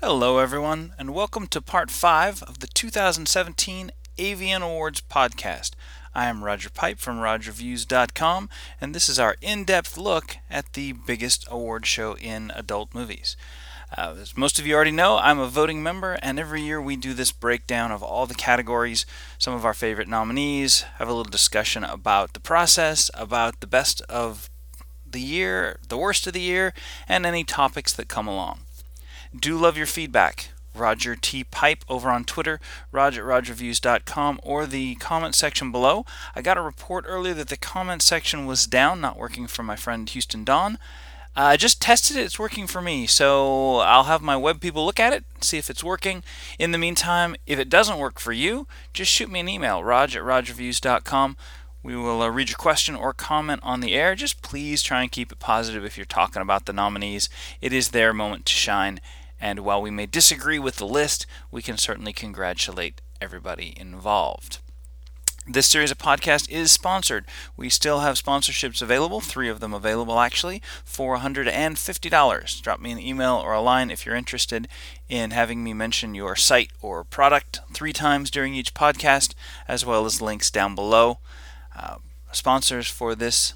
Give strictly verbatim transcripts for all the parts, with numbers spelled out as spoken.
Hello, everyone, and welcome to part five of the two thousand seventeen A V N Awards podcast. I am Roger Pipe from roger views dot com, and this is our in-depth look at the biggest award show in adult movies. Uh, as most of you already know, I'm a voting member, and every year we do this breakdown of all the categories, some of our favorite nominees, have a little discussion about the process, about the best of the year, the worst of the year, and any topics that come along. Do love your feedback. Roger T. Pipe over on Twitter, Roger at roger views dot com, or the comment section below. I got a report earlier that the comment section was down, not working for my friend Houston Don. I uh, just tested it, it's working for me, so I'll have my web people look at it, see if it's working. In the meantime, if it doesn't work for you, just shoot me an email, Roger at roger views dot com. We will uh, read your question or comment on the air. Just please try and keep it positive if you're talking about the nominees. It is their moment to shine. And while we may disagree with the list, we can certainly congratulate everybody involved. This series of podcasts is sponsored. We still have sponsorships available, three of them available actually, for one hundred fifty dollars. Drop me an email or a line if you're interested in having me mention your site or product three times during each podcast, as well as links down below. Uh, sponsors for this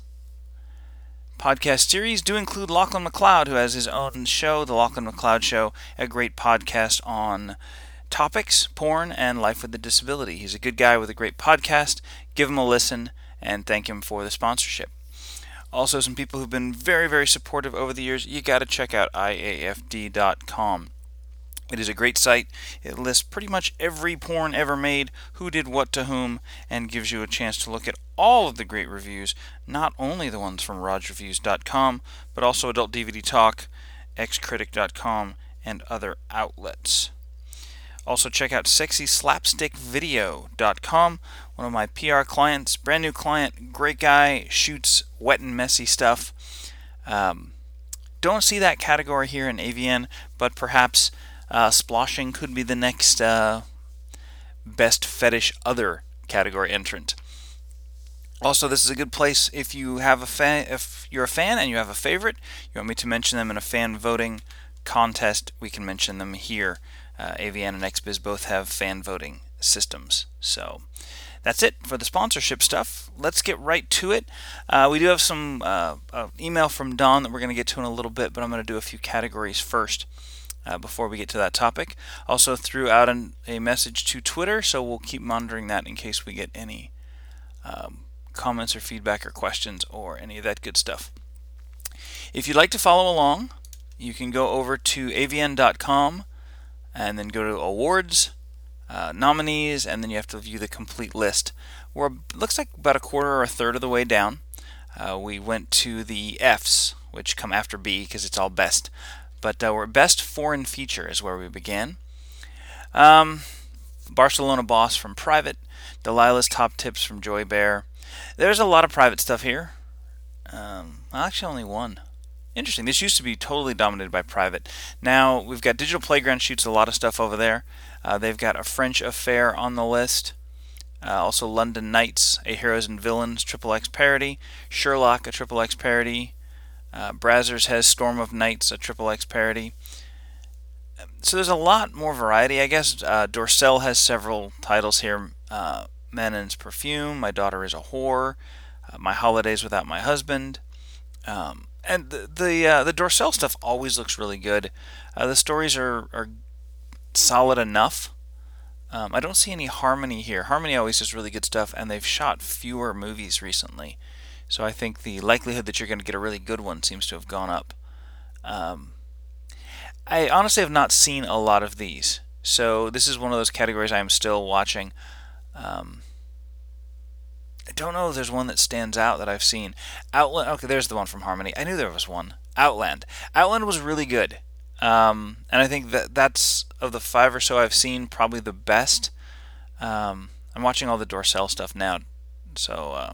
podcast series do include Lachlan McLeod, who has his own show, The Lachlan McLeod Show, a great podcast on topics, porn, and life with a disability. He's a good guy with a great podcast. Give him a listen and thank him for the sponsorship. Also, some people who've been very, very supportive over the years, you got to check out I A F D dot com. It is a great site. It lists pretty much every porn ever made, who did what to whom, and gives you a chance to look at all of the great reviews, not only the ones from roger views dot com, but also Adult D V D Talk, x critic dot com, and other outlets. Also check out sexy slapstick video dot com, one of my P R clients, brand new client, great guy, shoots wet and messy stuff. Um, don't see that category here in A V N, but perhaps Uh, sploshing could be the next uh, best fetish other category entrant. Also, this is a good place if you have a fan, if you're a fan and you have a favorite, you want me to mention them in a fan voting contest, we can mention them here. Uh, A V N and X B I Z both have fan voting systems. So that's it for the sponsorship stuff. Let's get right to it. Uh, we do have some uh, uh, email from Don that we're going to get to in a little bit, but I'm going to do a few categories first. Uh, before we get to that topic. Also threw out an, a message to Twitter, so we'll keep monitoring that in case we get any um, comments or feedback or questions or any of that good stuff. If you'd like to follow along, you can go over to A V N dot com and then go to awards, uh, nominees, and then you have to view the complete list. We're looks like about a quarter or a third of the way down. Uh, we went to the F's, which come after B because it's all best. But uh, we're Best Foreign Feature is where we began. Um, Barcelona Boss from Private. Delilah's Top Tips from Joy Bear. There's a lot of private stuff here. Um, actually, only one. Interesting. This used to be totally dominated by Private. Now, we've got Digital Playground shoots a lot of stuff over there. Uh, they've got A French Affair on the list. Uh, also London Knights, A Heroes and Villains, Triple X parody. Sherlock, a Triple X parody. Uh, Brazzers has Storm of Nights, a Triple X parody. So there's a lot more variety, I guess. Uh, Dorcel has several titles here. Uh, Manon's Perfume, My Daughter is a Whore, uh, My Holidays Without My Husband. Um, and the the, uh, the Dorcel stuff always looks really good. Uh, the stories are, are solid enough. Um, I don't see any Harmony here. Harmony always does really good stuff, and they've shot fewer movies recently. So I think the likelihood that you're going to get a really good one seems to have gone up. Um, I honestly have not seen a lot of these. So this is one of those categories I'm still watching. Um, I don't know if there's one that stands out that I've seen. Outland, okay, there's the one from Harmony. I knew there was one. Outland. Outland was really good. Um, and I think that that's, of the five or so I've seen, probably the best. Um, I'm watching all the Dorcel stuff now. So, uh,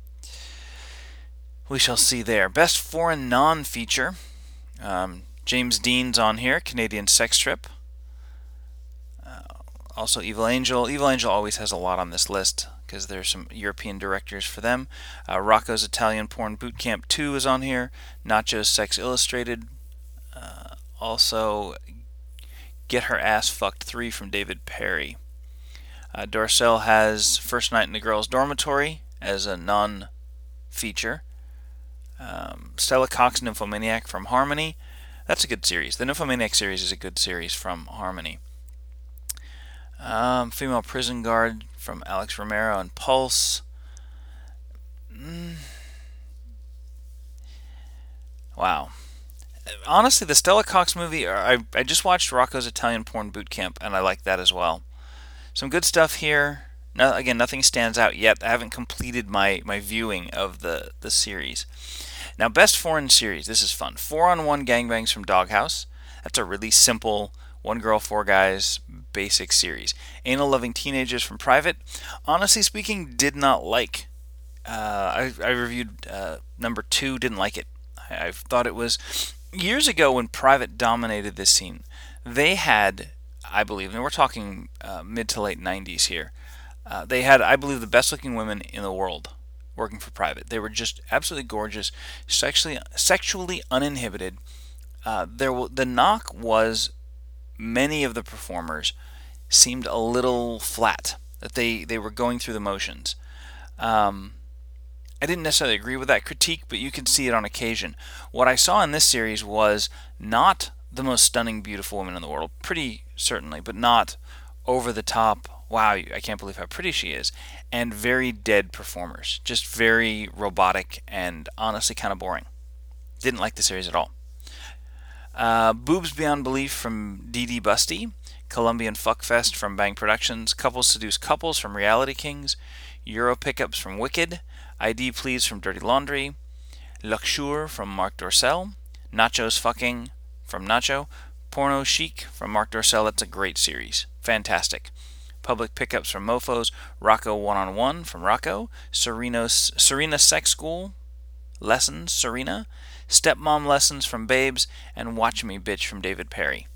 we shall see there. Best Foreign Non-Feature. Um, James Dean's on here, Canadian Sex Trip. Uh, also Evil Angel. Evil Angel always has a lot on this list because there's some European directors for them. Uh, Rocco's Italian Porn Boot Camp two is on here. Nacho's Sex Illustrated. Uh, also Get Her Ass Fucked three from David Perry. Uh, Dorcel has First Night in the Girls' Dormitory as a non-feature. Um, Stella Cox, Nymphomaniac from Harmony. That's a good series. The Nymphomaniac series is a good series from Harmony. Um, Female Prison Guard from Alex Romero and Pulse. Mm. Wow. Honestly, the Stella Cox movie, I, I just watched Rocco's Italian Porn Boot Camp, and I like that as well. Some good stuff here. No, again, nothing stands out yet. I haven't completed my, my viewing of the, the series. Now, best foreign series. This is fun. Four on One Gangbangs from Doghouse. That's a really simple one girl, four guys basic series. Anal Loving Teenagers from Private. Honestly speaking, did not like. Uh, I, I reviewed uh, number two. Didn't like it. I, I thought it was years ago when Private dominated this scene. They had, I believe, and we're talking uh, mid to late nineties here. Uh, they had, I believe, the best looking women in the world working for Private. They were just absolutely gorgeous, sexually sexually uninhibited. Uh, there, w- the knock was many of the performers seemed a little flat. That they they were going through the motions. Um, I didn't necessarily agree with that critique, but you can see it on occasion. What I saw in this series was not the most stunning, beautiful woman in the world, pretty certainly, but not over the top, wow, I can't believe how pretty she is, and very dead performers. Just very robotic and honestly kind of boring. Didn't like the series at all. Uh, Boobs Beyond Belief from D D Busty. Colombian Fuckfest from Bang Productions. Couples Seduce Couples from Reality Kings. Euro Pickups from Wicked. I D Please from Dirty Laundry. Luxure from Mark Dorcel. Nachos Fucking from Nacho. Porno Chic from Mark Dorcel. That's a great series. Fantastic. Public Pickups from Mofos. Rocco One-on-One from Rocco. Serena's, Serena Sex School Lessons, Serena. Stepmom Lessons from Babes. And Watch Me Bitch from David Perry.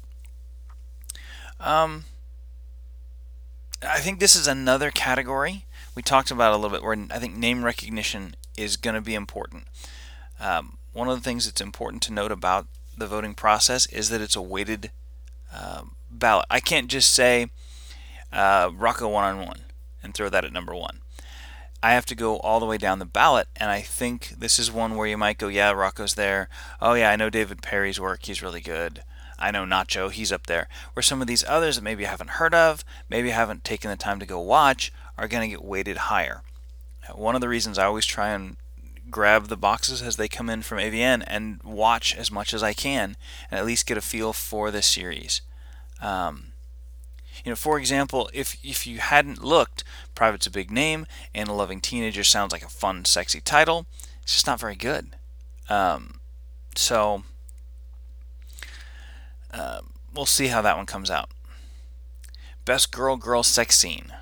Um, I think this is another category we talked about a little bit where I think name recognition is going to be important. Um, one of the things that's important to note about the voting process is that it's a weighted uh, ballot. I can't just say uh, Rocco One-on-One and throw that at number one. I have to go all the way down the ballot, and I think this is one where you might go, yeah, Rocco's there. Oh, yeah, I know David Perry's work. He's really good. I know Nacho. He's up there. Where some of these others that maybe I haven't heard of, maybe I haven't taken the time to go watch, are going to get weighted higher. One of the reasons I always try and grab the boxes as they come in from A V N and watch as much as I can and at least get a feel for this series. Um, You know, for example, if if you hadn't looked, Private's a big name, Anal Loving Teenager sounds like a fun, sexy title. It's just not very good. Um, so, uh, we'll see how that one comes out. Best Girl Girl Sex Scene.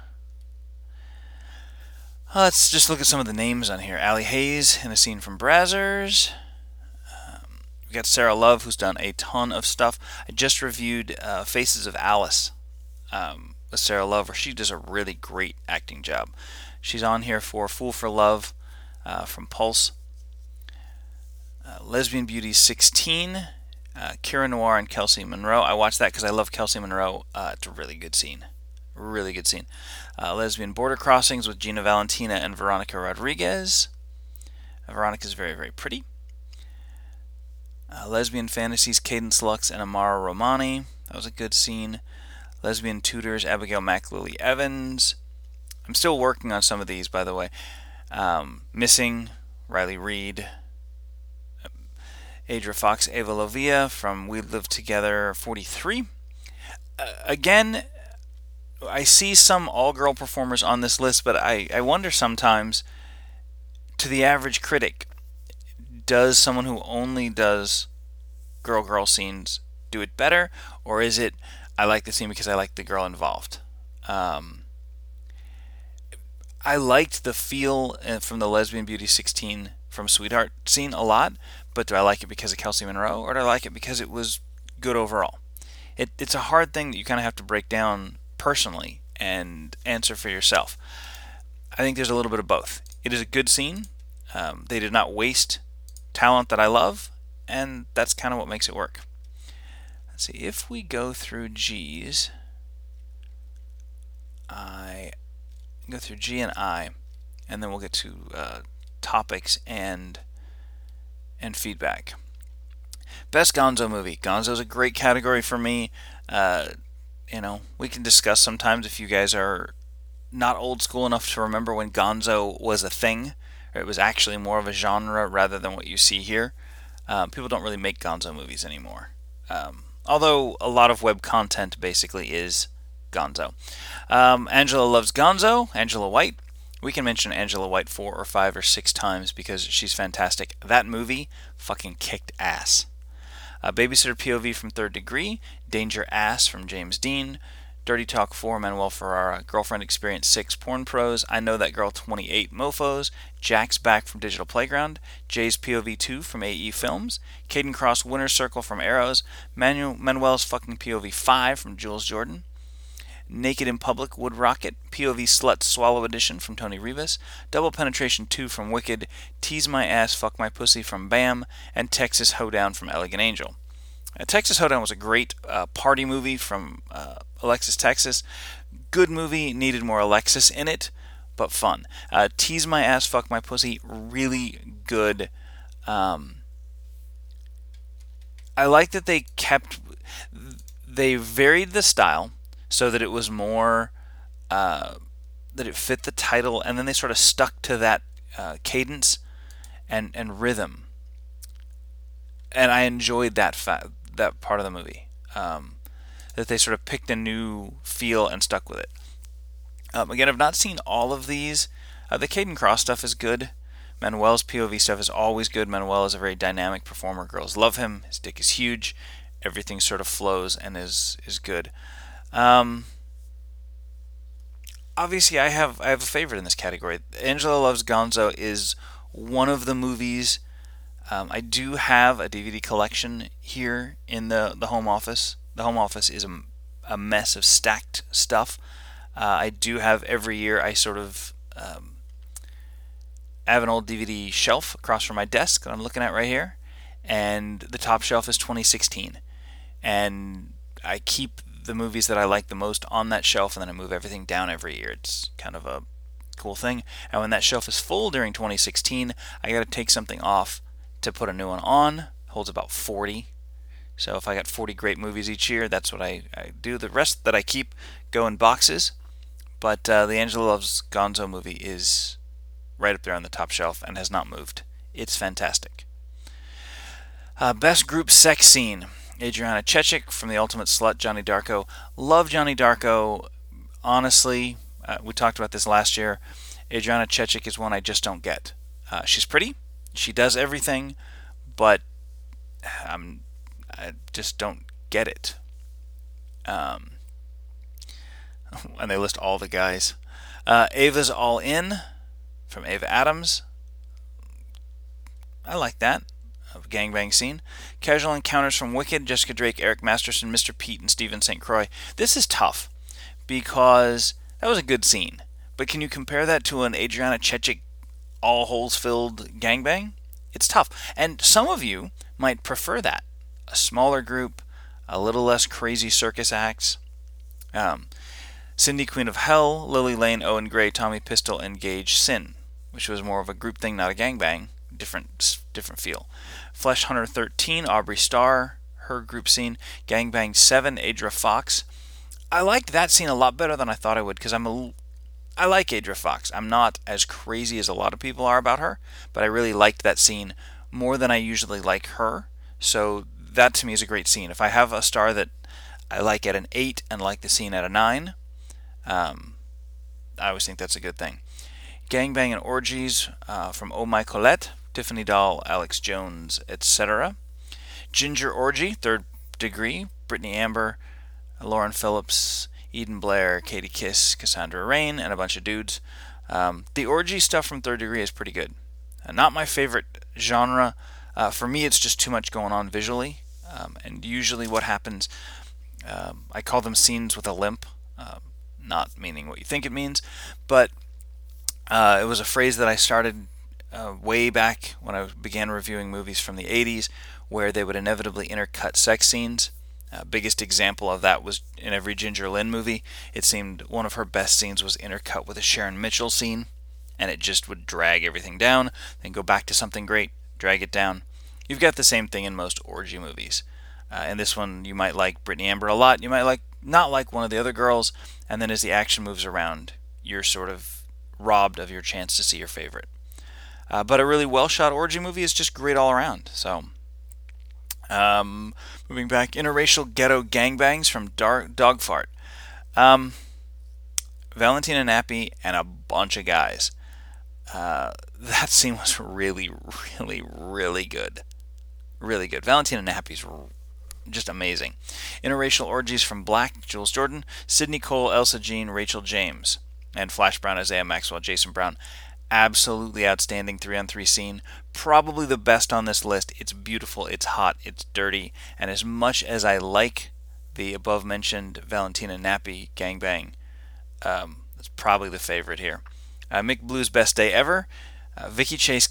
Uh, let's just look at some of the names on here. Allie Hayes in a scene from Brazzers. Um, we got Sarah Love, who's done a ton of stuff. I just reviewed uh, Faces of Alice. Um, with Sarah Love, where she does a really great acting job. She's on here for Fool for Love uh, from Pulse. Uh, Lesbian Beauty sixteen, uh, Kira Noir and Kelsey Monroe. I watched that because I love Kelsey Monroe. Uh, it's a really good scene. Really good scene. Uh, Lesbian Border Crossings with Gina Valentina and Veronica Rodriguez. Uh, Veronica's very, very pretty. Uh, Lesbian Fantasies, Cadence Lux and Amara Romani. That was a good scene. Lesbian Tutors, Abigail Mac, Lily Evans. I'm still working on some of these, by the way. Um, Missing, Riley Reid. Adria Fox, Ava Lovia from We Live Together forty-three. Uh, again, I see some all-girl performers on this list, but I, I wonder sometimes, to the average critic, does someone who only does girl-girl scenes do it better? Or is it, I like the scene because I like the girl involved? Um, I liked the feel from the Lesbian Beauty sixteen from Sweetheart scene a lot, but do I like it because of Kelsey Monroe, or do I like it because it was good overall? It, it's a hard thing that you kind of have to break down personally and answer for yourself. I think there's a little bit of both. It is a good scene. Um, they did not waste talent that I love, and that's kind of what makes it work. let's see, if we go through G's, I go through G and I, and then we'll get to uh, topics and and feedback. Best Gonzo movie. Gonzo's a great category for me. Uh, you know, we can discuss sometimes if you guys are not old school enough to remember when Gonzo was a thing, or it was actually more of a genre rather than what you see here. Um, people don't really make Gonzo movies anymore. Um, although a lot of web content basically is Gonzo. Um, Angela loves Gonzo. Angela White. We can mention Angela White four or five or six times because she's fantastic. That movie fucking kicked ass. Uh, Babysitter P O V from Third Degree. Danger Ass from James Dean. Dirty Talk four, Manuel Ferrara. Girlfriend Experience six, Porn Pros. I Know That Girl twenty-eight, Mofos. Jack's Back from Digital Playground. Jay's P O V two from A E Films. Caden Cross Winner's Circle from Arrows. Manu- Manuel's fucking P O V five from Jules Jordan. Naked in Public, Wood Rocket. P O V Slut Swallow Edition from Tony Rivas. Double Penetration two from Wicked. Tease My Ass, Fuck My Pussy from Bam. And Texas Hoedown from Elegant Angel. Uh, Texas Hoedown was a great uh, party movie from uh, Alexis Texas. Good movie, needed more Alexis in it, but fun. Uh, Tease My Ass, Fuck My Pussy, really good. Um, I like that they kept, they varied the style so that it was more, uh, that it fit the title, and then they sort of stuck to that uh, cadence and, and rhythm. And I enjoyed that fa- that part of the movie. Um, that they sort of picked a new feel and stuck with it. Um, again, I've not seen all of these. Uh, the Caden Cross stuff is good. Manuel's P O V stuff is always good. Manuel is a very dynamic performer. Girls love him. His dick is huge. Everything sort of flows and is is good. Um, obviously, I have I have a favorite in this category. Angela Loves Gonzo is one of the movies. Um, I do have a D V D collection here in the, the home office. The home office is a, a mess of stacked stuff. Uh, I do have every year I sort of um, I have an old D V D shelf across from my desk that I'm looking at right here, and the top shelf is twenty sixteen, and I keep the movies that I like the most on that shelf, and then I move everything down every year. It's kind of a cool thing. And when that shelf is full during twenty sixteen, I got to take something off to put a new one on. It holds about forty. So if I got forty great movies each year, that's what I, I do. The rest that I keep go in boxes. But uh, the Angela Loves Gonzo movie is right up there on the top shelf and has not moved. It's fantastic. Uh, best group sex scene. Adriana Chechik from The Ultimate Slut, Johnny Darko. Love Johnny Darko. Honestly, uh, we talked about this last year. Adriana Chechik is one I just don't get. Uh, she's pretty. She does everything, but I'm, I just don't get it. Um, and they list all the guys. Uh, Ava's All In from Ava Adams. I like that. A gangbang scene. Casual Encounters from Wicked, Jessica Drake, Eric Masterson, Mister Pete, and Stephen Saint Croix. This is tough because that was a good scene. But can you compare that to an Adriana Chechik all holes filled gangbang? It's tough. And some of you might prefer that. A smaller group, a little less crazy circus acts. Um, Cindy, Queen of Hell, Lily Lane, Owen Gray, Tommy Pistol, and Gage Sin, which was more of a group thing, not a gangbang. Different, different feel. Flesh Hunter thirteen, Aubrey Starr, her group scene. Gangbang seven, Adra Fox. I liked that scene a lot better than I thought I would because I'm a I like Adra Fox. I'm not as crazy as a lot of people are about her, but I really liked that scene more than I usually like her. So that to me is a great scene. If I have a star that I like at an eight and like the scene at a nine, um, I always think that's a good thing. Gangbang and Orgies uh, from Oh My Colette, Tiffany Doll, Alex Jones, et cetera. Ginger Orgy, Third Degree, Brittany Amber, Lauren Phillips, Eden Blair, Katie Kiss, Cassandra Rain, and a bunch of dudes. Um, the orgy stuff from Third Degree is pretty good. Uh, not my favorite genre. Uh, for me, it's just too much going on visually. Um, and usually what happens, um, I call them scenes with a limp. Um, not meaning what you think it means. But uh, it was a phrase that I started uh, way back when I began reviewing movies from the eighties, where they would inevitably intercut sex scenes. Uh, biggest example of that was in every Ginger Lynn movie. It seemed one of her best scenes was intercut with a Sharon Mitchell scene, and it just would drag everything down, then go back to something great, drag it down. You've got the same thing in most orgy movies. Uh, in this one, you might like Brittany Amber a lot, you might like not like one of the other girls, and then as the action moves around, you're sort of robbed of your chance to see your favorite. Uh, but a really well-shot orgy movie is just great all around. So, um, moving back, interracial ghetto gangbangs from Dar- Dogfart. Um, Valentina Nappi and a bunch of guys. Uh, that scene was really, really, really good. Really good. Valentina Nappi's just amazing. Interracial orgies from Black, Jules Jordan, Sidney Cole, Elsa Jean, Rachel James, and Flash Brown, Isaiah Maxwell, Jason Brown. Absolutely outstanding three on three scene. Probably the best on this list. It's beautiful, it's hot, it's dirty, and as much as I like the above mentioned Valentina Nappi gangbang, um, it's probably the favorite here. Uh, Mick Blue's Best Day Ever. Uh, Vicky Chase.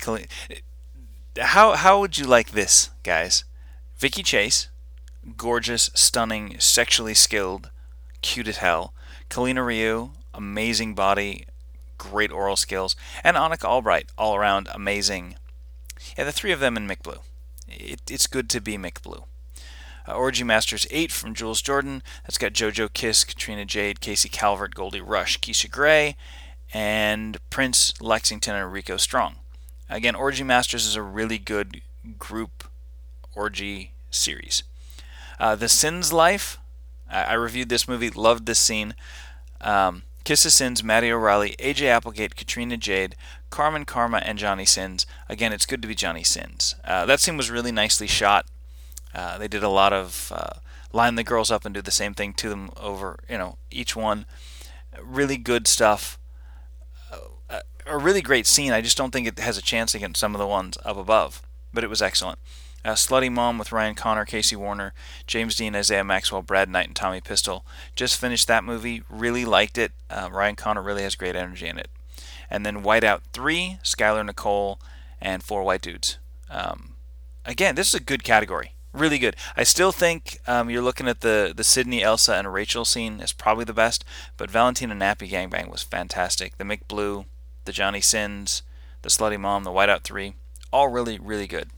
How how would you like this, guys? Vicky Chase, gorgeous, stunning, sexually skilled, cute as hell. Kalina Ryu, amazing body, great oral skills, and Annika Albright, all around amazing. Yeah, the three of them in Mick Blue. It, it's good to be Mick Blue. Uh, Orgy Masters eight from Jules Jordan. That's got JoJo Kiss, Katrina Jade, Casey Calvert, Goldie Rush, Keisha Gray, and Prince, Lexington, and Rico Strong. Again, Orgy Masters is a really good group orgy series. Uh, the Sins Life. I, I reviewed this movie, loved this scene. Um, Kiss of Sins, Maddie O'Reilly, A J Applegate, Katrina Jade, Carmen Karma, and Johnny Sins. Again, it's good to be Johnny Sins. Uh, that scene was really nicely shot. Uh, they did a lot of uh, line the girls up and do the same thing to them over, you know, each one. Really good stuff. Uh, a really great scene. I just don't think it has a chance against some of the ones up above, but it was excellent. Uh, Slutty Mom with Ryan Connor, Casey Warner, James Dean, Isaiah Maxwell, Brad Knight, and Tommy Pistol. Just finished that movie. Really liked it. Uh, Ryan Connor really has great energy in it. And then Whiteout three, Skylar Nicole, and Four White Dudes. Um, again, this is a good category. Really good. I still think um, you're looking at the, the Sydney, Elsa, and Rachel scene is probably the best, but Valentina Nappi Gangbang was fantastic. The Mick Blue, the Johnny Sins, the Slutty Mom, the Whiteout three, all really, really good.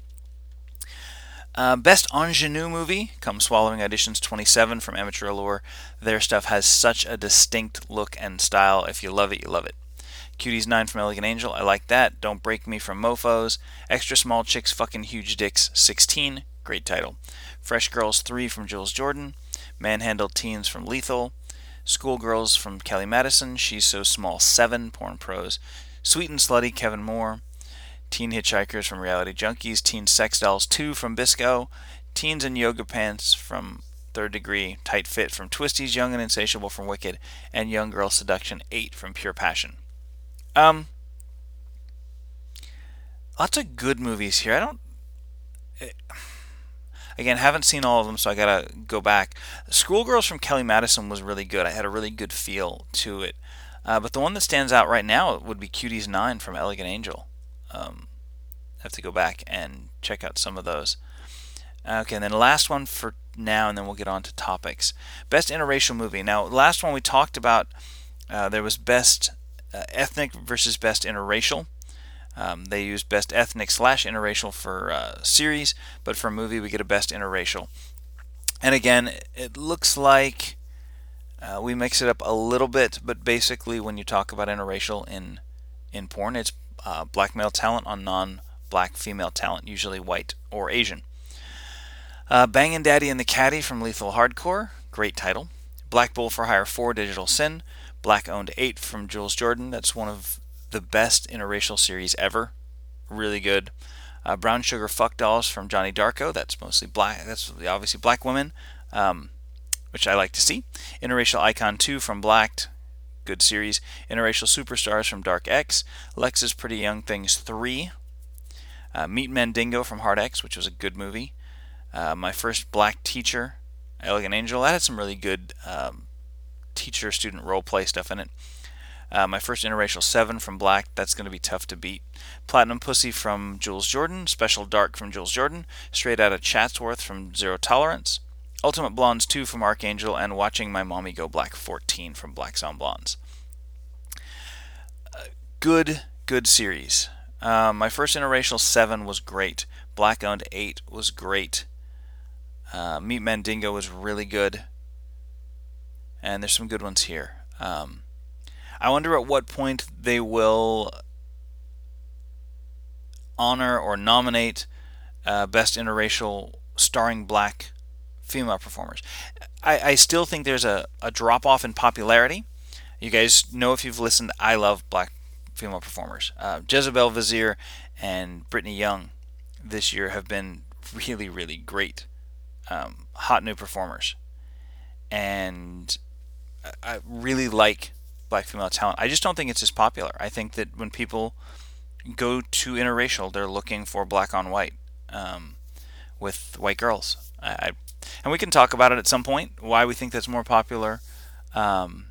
Uh, best ingenue movie comes Swallowing Auditions twenty-seven from Amateur Allure. Their stuff has such a distinct look and style. If you love it, you love it. Cuties nine from Elegant Angel, I like that. Don't Break Me from Mofos. Extra Small Chicks Fucking Huge Dicks sixteen, great title. Fresh Girls three from Jules Jordan. Manhandled Teens from Lethal. Schoolgirls from Kelly Madison. She's So Small seven, Porn Pros. Sweet and Slutty, Kevin Moore. Teen Hitchhikers from Reality Junkies. Teen Sex Dolls two from Bisco. Teens in Yoga Pants from Third Degree. Tight Fit from Twisties. Young and Insatiable from Wicked. And Young Girl Seduction eight from Pure Passion. Um, lots of good movies here. I don't... It, again, haven't seen all of them, so I gotta go back. Schoolgirls from Kelly Madison was really good. I had a really good feel to it. Uh, but the one that stands out right now would be Cuties nine from Elegant Angel. Um, I have to go back and check out some of those. Okay, and then last one for now, and then we'll get on to topics. Best interracial movie. Now, last one we talked about, uh, there was best uh, ethnic versus best interracial. Um, they used best ethnic slash interracial for uh, series, but for a movie we get a best interracial. And again, it looks like uh, we mix it up a little bit, but basically when you talk about interracial in in porn, it's uh, black male talent on non-black female talent, usually white or Asian. Uh, Bangin' Daddy and the Caddy from Lethal Hardcore, great title. Black Bull for Hire four, Digital Sin. Black Owned eight from Jules Jordan, that's one of the best interracial series ever, really good. Uh, Brown Sugar Fuck Dolls from Johnny Darko, that's mostly black, that's obviously black women, um, which I like to see. Interracial Icon two from Blacked, good series. Interracial Superstars from Dark X. Lex's Pretty Young Things three. Uh, Meet Mandingo from Hard X, which was a good movie. Uh, My First Black Teacher, Elegant Angel, that had some really good um, teacher-student role-play stuff in it. Uh, My First Interracial seven from Black, that's going to be tough to beat. Platinum Pussy from Jules Jordan. Special Dark from Jules Jordan. Straight Outta Chatsworth from Zero Tolerance. Ultimate Blondes two from Archangel, and Watching My Mommy Go Black fourteen from Black Sound Blondes. Uh, good, good series. Um, my first interracial seven was great. Black Owned eight was great. Uh, Meet Mandingo was really good. And there's some good ones here. Um, I wonder at what point they will honor or nominate uh, Best Interracial starring black female performers. I, I still think there's a, a drop-off in popularity. You guys know, if you've listened, I love black female performers. Uh, Jezebel Vizier and Brittany Young this year have been really, really great, um, hot new performers. And I really like black female talent. I just don't think it's as popular. I think that when people go to interracial, they're looking for black on white um, with white girls. I, I, and we can talk about it at some point, why we think that's more popular. Um,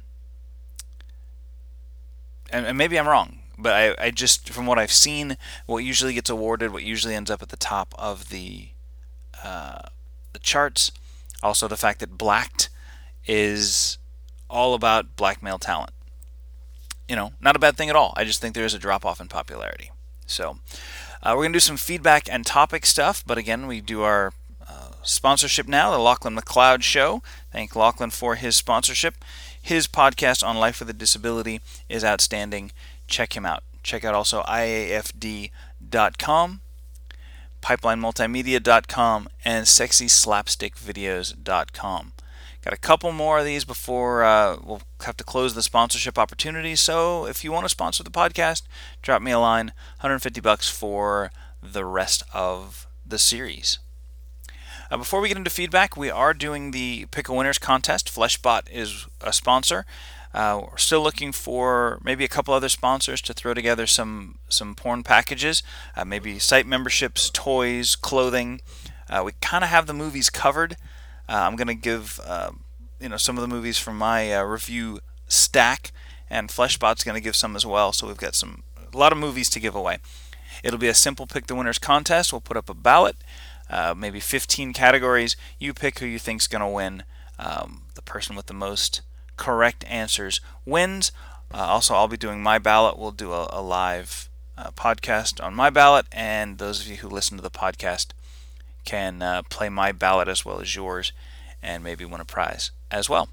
and, and maybe I'm wrong, but I, I just, from what I've seen, what usually gets awarded, what usually ends up at the top of the uh, the charts, also the fact that Blacked is all about black male talent. You know, not a bad thing at all. I just think there is a drop-off in popularity. So uh, we're going to do some feedback and topic stuff, but again, we do our uh, sponsorship now, the Lachlan McLeod Show. Thank Lachlan for his sponsorship. His podcast on life with a disability is outstanding. Check him out. Check out also I A F D dot com, pipeline multimedia dot com, and sexy slapstick videos dot com. Got a couple more of these before uh, we'll have to close the sponsorship opportunity. So if you want to sponsor the podcast, drop me a line. one hundred fifty bucks for the rest of the series. Uh, before we get into feedback, we are doing the Pick a Winners contest. Fleshbot is a sponsor. Uh, we're still looking for maybe a couple other sponsors to throw together some some porn packages, uh, maybe site memberships, toys, clothing. Uh, we kind of have the movies covered. Uh, I'm going to give uh, you know some of the movies from my uh, review stack, and Fleshbot's going to give some as well. So we've got some a lot of movies to give away. It'll be a simple Pick the Winners contest. We'll put up a ballot, uh, maybe fifteen categories. You pick who you think's going to win. Um, the person with the most correct answers wins. Uh, also, I'll be doing my ballot. We'll do a, a live uh, podcast on my ballot, and those of you who listen to the podcast can uh, play my ballot as well as yours and maybe win a prize as well.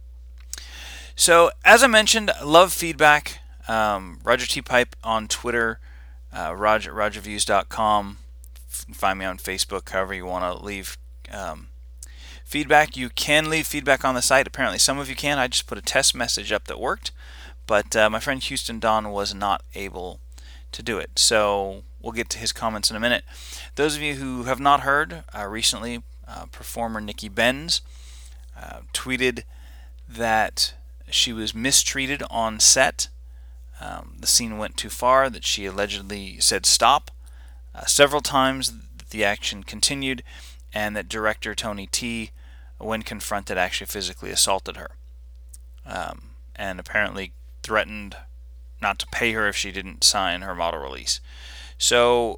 So, as I mentioned, love feedback. Um, Roger T. Pipe on Twitter, uh, Roger at roger views dot com. Find me on Facebook, however you want to leave um, feedback. You can leave feedback on the site. Apparently some of you can. I just put a test message up that worked, but uh, my friend Houston Don was not able to do it. So we'll get to his comments in a minute. Those of you who have not heard, uh, recently uh, performer Nikki Benz uh, tweeted that she was mistreated on set. Um, the scene went too far, that she allegedly said stop uh, several times, the action continued, and that director Tony T, when confronted, actually physically assaulted her, um, and apparently threatened not to pay her if she didn't sign her model release. So,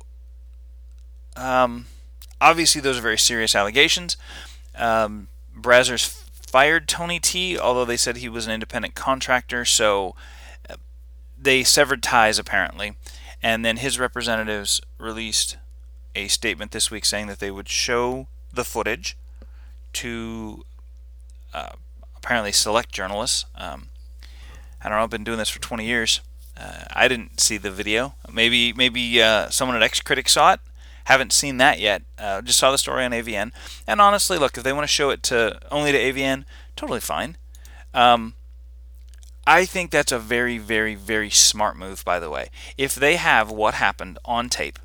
um, obviously those are very serious allegations. Um, Brazzers fired Tony T, although they said he was an independent contractor, so uh, they severed ties apparently. And then his representatives released a statement this week saying that they would show the footage to uh, apparently select journalists. Um, I don't know, I've been doing this for twenty years. Uh, I didn't see the video. Maybe maybe uh, someone at X-Critic saw it. Haven't seen that yet. Uh, just saw the story on A V N. And honestly, look, if they want to show it to only to A V N, totally fine. Um, I think that's a very, very, very smart move, by the way. If they have what happened on tape,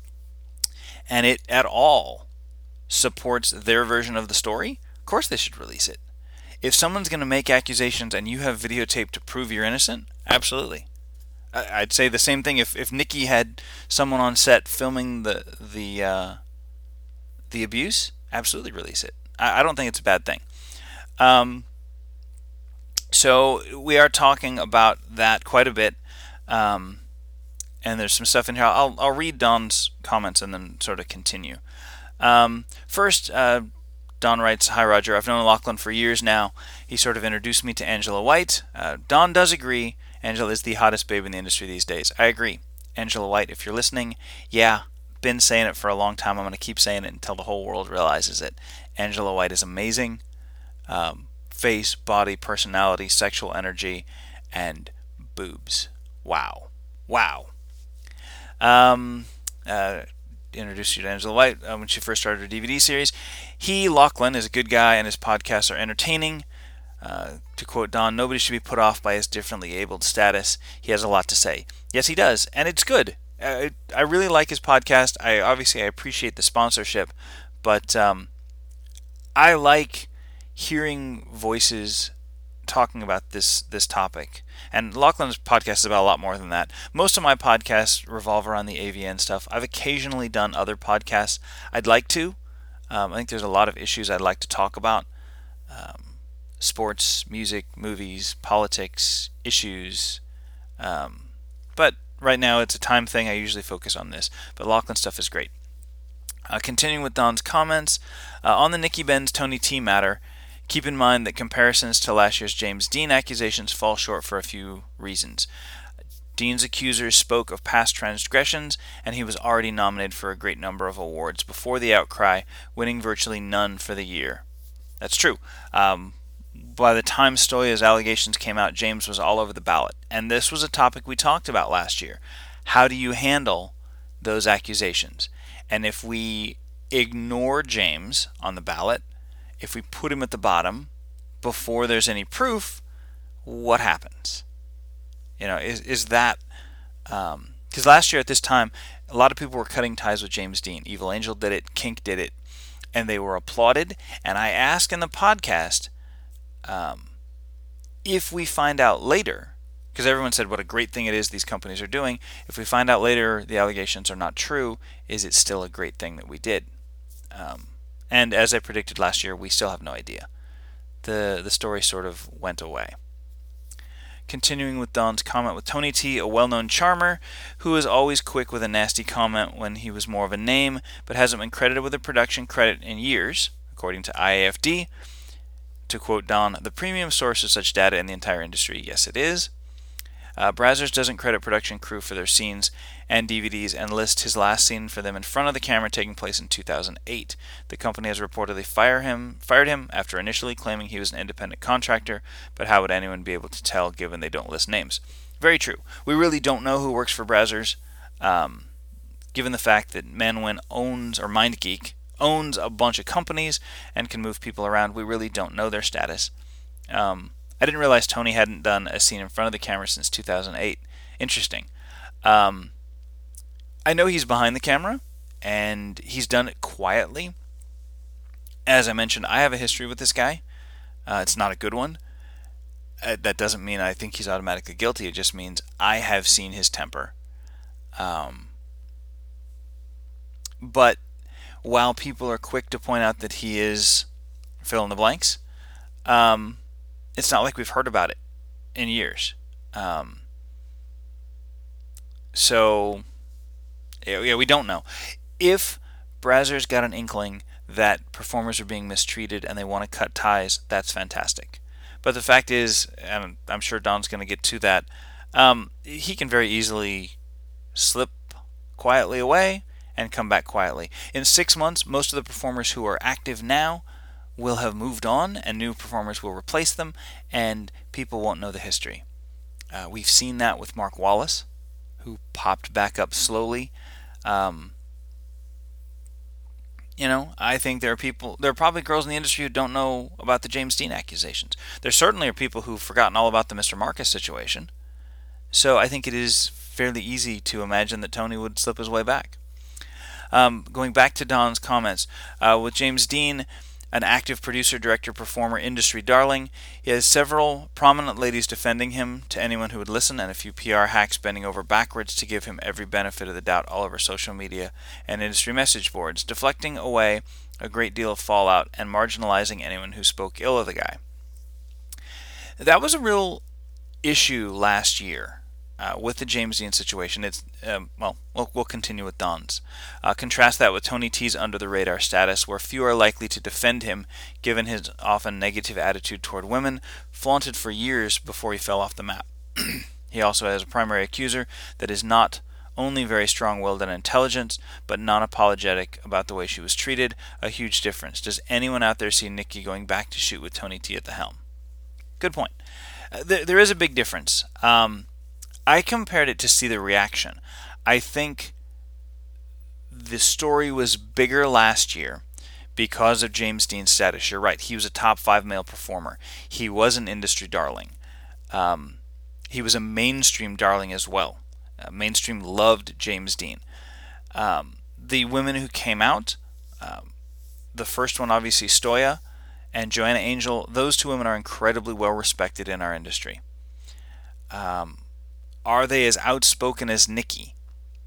and it at all supports their version of the story, of course they should release it. If someone's going to make accusations and you have videotape to prove you're innocent, absolutely. I'd say the same thing if, if Nikki had someone on set filming the the uh, the abuse, absolutely release it. I, I don't think it's a bad thing. Um, so we are talking about that quite a bit, um, and there's some stuff in here. I'll I'll read Don's comments and then sort of continue. Um, first, uh, Don writes, "Hi Roger, I've known Lachlan for years now. He sort of introduced me to Angela White. Uh, Don does agree Angela is the hottest babe in the industry these days. I agree. Angela White, if you're listening, yeah, been saying it for a long time. I'm going to keep saying it until the whole world realizes it. Angela White is amazing. Um, face, body, personality, sexual energy, and boobs. Wow. Wow." Um, uh, introduced you to Angela White uh, when she first started her D V D series. "He, Lachlan, is a good guy and his podcasts are entertaining. Uh, to quote Don, nobody should be put off by his differently abled status. He has a lot to say." Yes, he does, and it's good. Uh, I really like his podcast. I obviously I appreciate the sponsorship, but um, I like hearing voices talking about this this topic. And Lachlan's podcast is about a lot more than that. Most of my podcasts revolve around the A V N stuff. I've occasionally done other podcasts. I'd like to. Um, I think there's a lot of issues I'd like to talk about. Um, sports, music, movies, politics, issues. Um, but right now it's a time thing. I usually focus on this. But Lachlan stuff is great. Uh, continuing with Don's comments, uh, on the Nikki Benz Tony T matter, keep in mind that comparisons to last year's James Dean accusations fall short for a few reasons. Dean's accusers spoke of past transgressions, and he was already nominated for a great number of awards before the outcry, winning virtually none for the year. That's true. Um, by the time Stoya's allegations came out, James was all over the ballot, and this was a topic we talked about last year. How do you handle those accusations? And if we ignore James on the ballot, if we put him at the bottom before there's any proof, what happens? You know, is is that because um, last year at this time, a lot of people were cutting ties with James Dean. Evil Angel did it, Kink did it, and they were applauded. And I asked in the podcast, um, if we find out later, because everyone said what a great thing it is these companies are doing, if we find out later the allegations are not true, is it still a great thing that we did? Um, and as I predicted last year, we still have no idea. The the story sort of went away. Continuing with Don's comment with Tony T, a well-known charmer who is always quick with a nasty comment when he was more of a name, but hasn't been credited with a production credit in years, according to I A F D. To quote Don, "The premium source of such data in the entire industry." Yes, it is. Uh, Brazzers doesn't credit production crew for their scenes and D V Ds and lists his last scene for them in front of the camera taking place in two thousand eight. The company has reportedly fire him, fired him after initially claiming he was an independent contractor, but how would anyone be able to tell given they don't list names? Very true. We really don't know who works for Brazzers, um, given the fact that Manwin owns, or MindGeek, owns a bunch of companies and can move people around. We really don't know their status. Um, I didn't realize Tony hadn't done a scene in front of the camera since two thousand eight. Interesting. Um, I know he's behind the camera, and he's done it quietly. As I mentioned, I have a history with this guy. Uh, it's not a good one. Uh, that doesn't mean I think he's automatically guilty. It just means I have seen his temper. Um, but while people are quick to point out that he is fill in the blanks, um, it's not like we've heard about it in years. Um, so, yeah, we don't know. If Brazzers got an inkling that performers are being mistreated and they want to cut ties, that's fantastic. But the fact is, and I'm sure Don's going to get to that, um, he can very easily slip quietly away and come back quietly. In six months, most of the performers who are active now will have moved on, and new performers will replace them, and people won't know the history. Uh, we've seen that with Mark Wallace, who popped back up slowly. Um, you know, I think there are people, there are probably girls in the industry who don't know about the James Dean accusations. There certainly are people who've forgotten all about the Mister Marcus situation. So I think it is fairly easy to imagine that Tony would slip his way back. Um, going back to Don's comments, uh, with James Dean, an active producer, director, performer, industry darling, he has several prominent ladies defending him to anyone who would listen, and a few P R hacks bending over backwards to give him every benefit of the doubt all over social media and industry message boards, deflecting away a great deal of fallout and marginalizing anyone who spoke ill of the guy. That was a real issue last year. uh, with the James Dean situation. It's um, well, well, we'll continue with Don's. Uh, contrast that with Tony T's under-the-radar status, where few are likely to defend him, given his often negative attitude toward women, flaunted for years before he fell off the map. He also has a primary accuser that is not only very strong-willed and intelligent, but non-apologetic about the way she was treated. A huge difference. Does anyone out there see Nikki going back to shoot with Tony T at the helm? Good point. Uh, there, there is a big difference. Um, I compared it to see the reaction. I think the story was bigger last year because of James Dean's status. You're right. He was a top five male performer. He was an industry darling. Um, he was a mainstream darling as well. Uh, mainstream loved James Dean. Um, the women who came out, um, the first one obviously Stoya and Joanna Angel, those two women are incredibly well respected in our industry. Um, are they as outspoken as Nikki?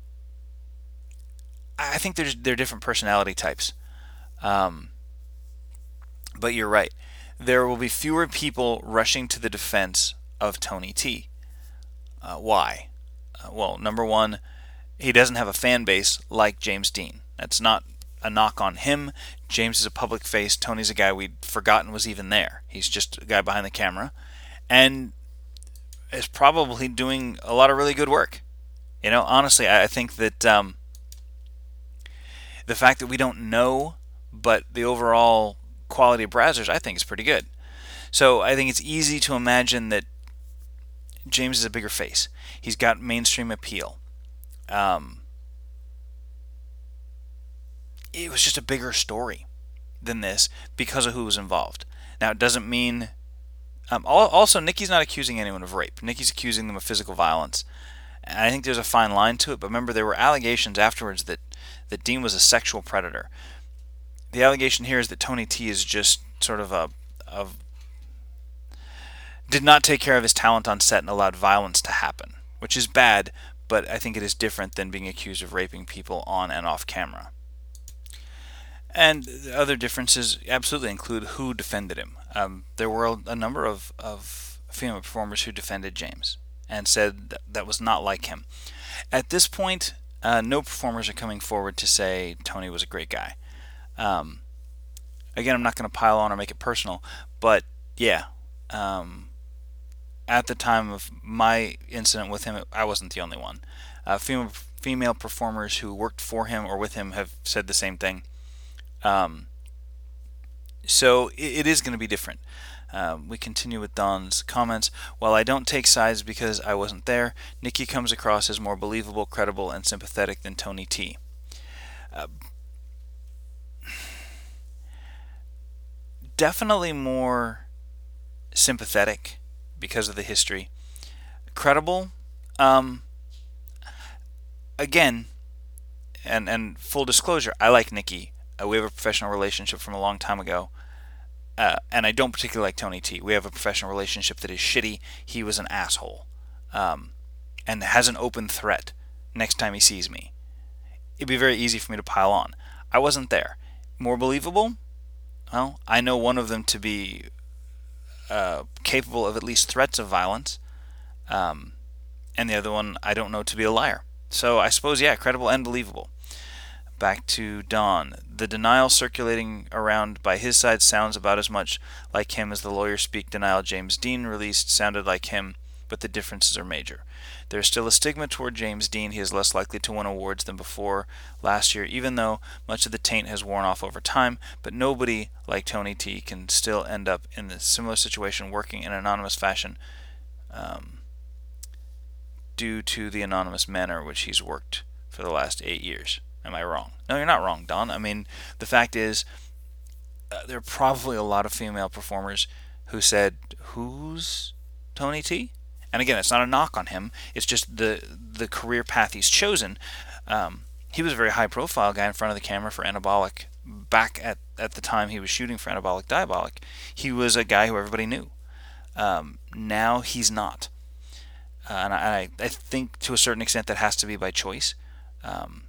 I think they're, they're different personality types. Um, but you're right. There will be fewer people rushing to the defense of Tony T. Uh, why? Uh, well, number one, he doesn't have a fan base like James Dean. That's not a knock on him. James is a public face. Tony's a guy we'd forgotten was even there. He's just a guy behind the camera, and is probably doing a lot of really good work. You know, honestly, I think that um, the fact that we don't know, but the overall quality of Brazzers, I think, is pretty good. So I think it's easy to imagine that James is a bigger face. He's got mainstream appeal. Um, it was just a bigger story than this because of who was involved. Now, it doesn't mean... Um, also, Nikki's not accusing anyone of rape. Nikki's accusing them of physical violence. And I think there's a fine line to it, but remember, there were allegations afterwards that, that Dean was a sexual predator. The allegation here is that Tony T is just sort of a... a did not take care of his talent on set and allowed violence to happen, which is bad, but I think it is different than being accused of raping people on and off camera. And the other differences absolutely include who defended him. Um, there were a number of, of female performers who defended James and said that, that was not like him. At this point, uh, no performers are coming forward to say Tony was a great guy. Um, again, I'm not going to pile on or make it personal, but yeah, um, at the time of my incident with him, I wasn't the only one. Uh, female, female performers who worked for him or with him have said the same thing. Um, so it, it is going to be different. Um, we continue with Don's comments. While I don't take sides because I wasn't there, Nikki comes across as more believable, credible, and sympathetic than Tony T. Uh, definitely more sympathetic because of the history. Credible, um, again, and, and full disclosure, I like Nikki. Uh, we have a professional relationship from a long time ago. Uh, and I don't particularly like Tony T. We have a professional relationship that is shitty. He was an asshole. Um, and has an open threat next time he sees me. It'd be very easy for me to pile on. I wasn't there. More believable? Well, I know one of them to be uh, capable of at least threats of violence. Um, and the other one I don't know to be a liar. So I suppose, yeah, credible and believable. Back to Don. The denial circulating around by his side sounds about as much like him as the lawyer speak denial James Dean released sounded like him, but the differences are major. There is still a stigma toward James Dean. He is less likely to win awards than before last year, even though much of the taint has worn off over time, but nobody like Tony T can still end up in a similar situation working in an anonymous fashion um, due to the anonymous manner which he's worked for the last eight years. Am I wrong? No, you're not wrong, Don. I mean, the fact is, uh, there are probably a lot of female performers who said, "Who's Tony T?" And again, it's not a knock on him. It's just the the career path he's chosen. Um, he was a very high-profile guy in front of the camera for Anabolic. Back at, at the time he was shooting for Anabolic Diabolic, he was a guy who everybody knew. Um, now he's not. Uh, and I, I think to a certain extent that has to be by choice. Um,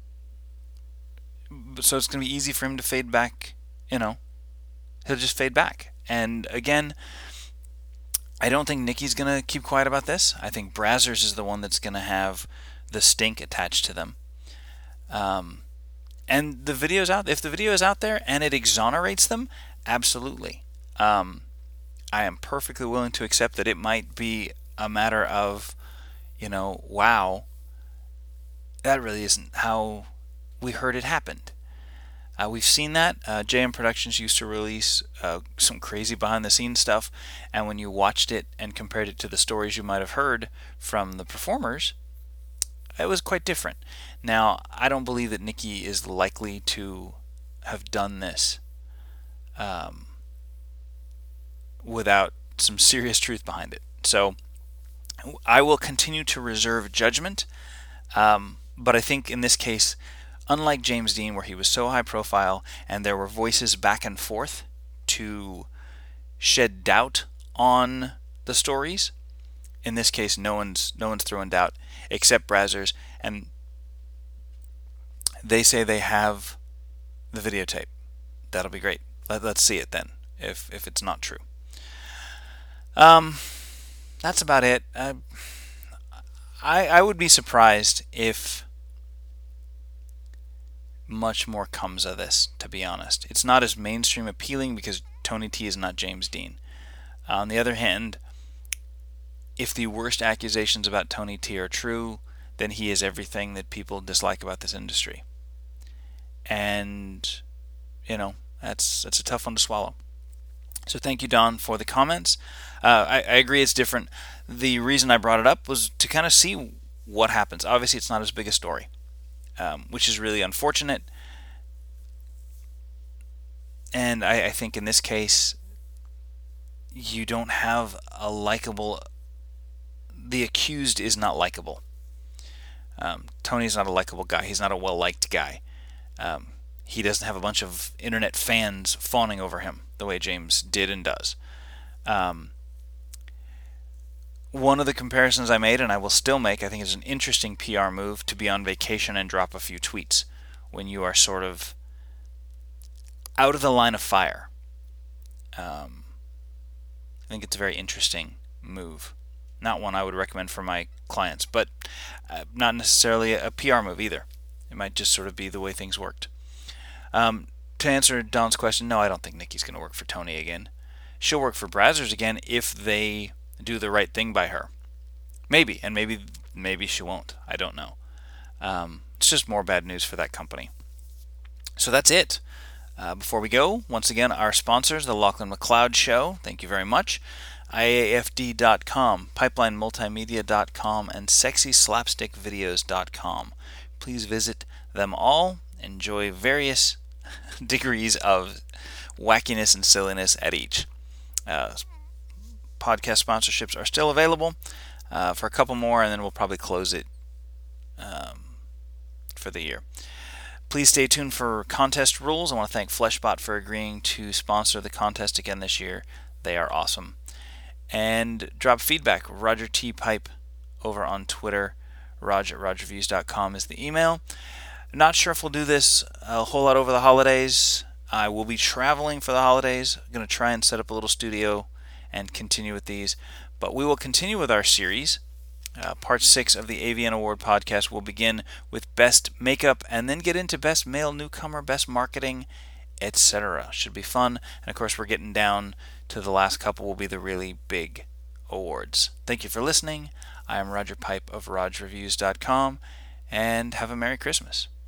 so it's going to be easy for him to fade back, you know. He'll just fade back. And again, I don't think Nikki's going to keep quiet about this. I think Brazzers is the one that's going to have the stink attached to them. Um, and the video's out. If the video is out there and it exonerates them, absolutely. Um, I am perfectly willing to accept that it might be a matter of, you know, wow, that really isn't how we heard it happened. Uh, we've seen that. Uh, J M Productions used to release uh, some crazy behind-the-scenes stuff, and when you watched it and compared it to the stories you might have heard from the performers, it was quite different. Now, I don't believe that Nikki is likely to have done this um, without some serious truth behind it. So, I will continue to reserve judgment, um, but I think in this case, unlike James Dean, where he was so high profile and there were voices back and forth to shed doubt on the stories, in this case, no one's no one's throwing doubt except Brazzers, and they say they have the videotape. That'll be great. Let, let's see it then, if if it's not true. Um, that's about it. Uh, I I would be surprised if much more comes of this, to be honest. It's not as mainstream appealing because Tony T is not James Dean. On the other hand, if the worst accusations about Tony T are true, then he is everything that people dislike about this industry. And, you know, that's that's a tough one to swallow. So thank you, Don, for the comments. Uh, I, I agree it's different. The reason I brought it up was to kind of see what happens. Obviously, it's not as big a story. Um, which is really unfortunate. And I, I think in this case, you don't have a likable... The accused is not likable. Um, Tony's not a likable guy. He's not a well-liked guy. Um, he doesn't have a bunch of internet fans fawning over him the way James did and does. Um, One of the comparisons I made, and I will still make, I think is an interesting P R move, to be on vacation and drop a few tweets when you are sort of out of the line of fire. Um, I think it's a very interesting move. Not one I would recommend for my clients, but uh, not necessarily a P R move either. It might just sort of be the way things worked. Um, to answer Don's question, no, I don't think Nikki's going to work for Tony again. She'll work for Brazzers again if they do the right thing by her. Maybe, and maybe maybe she won't. I don't know. Um, it's just more bad news for that company. So that's it. Uh, before we go, once again, our sponsors, the Lachlan McLeod Show. Thank you very much. I A F D dot com, Pipeline Multimedia dot com, and Sexy Slapstick Videos dot com. Please visit them all. Enjoy various degrees of wackiness and silliness at each. Uh, podcast sponsorships are still available uh, for a couple more, and then we'll probably close it um, for the year. Please stay tuned for contest rules. I want to thank Fleshbot for agreeing to sponsor the contest again this year. They are awesome. And drop feedback. Roger T. Pipe over on Twitter. Rog at roger views dot com is the email. Not sure if we'll do this a whole lot over the holidays. I will be traveling for the holidays. I'm going to try and set up a little studio and continue with these. But we will continue with our series. Uh, part six of the A V N Award podcast will begin with Best Makeup and then get into Best Male Newcomer, Best Marketing, et cetera. Should be fun. And of course, we're getting down to the last couple will be the really big awards. Thank you for listening. I am Roger Pipe of rog reviews dot com, and have a Merry Christmas.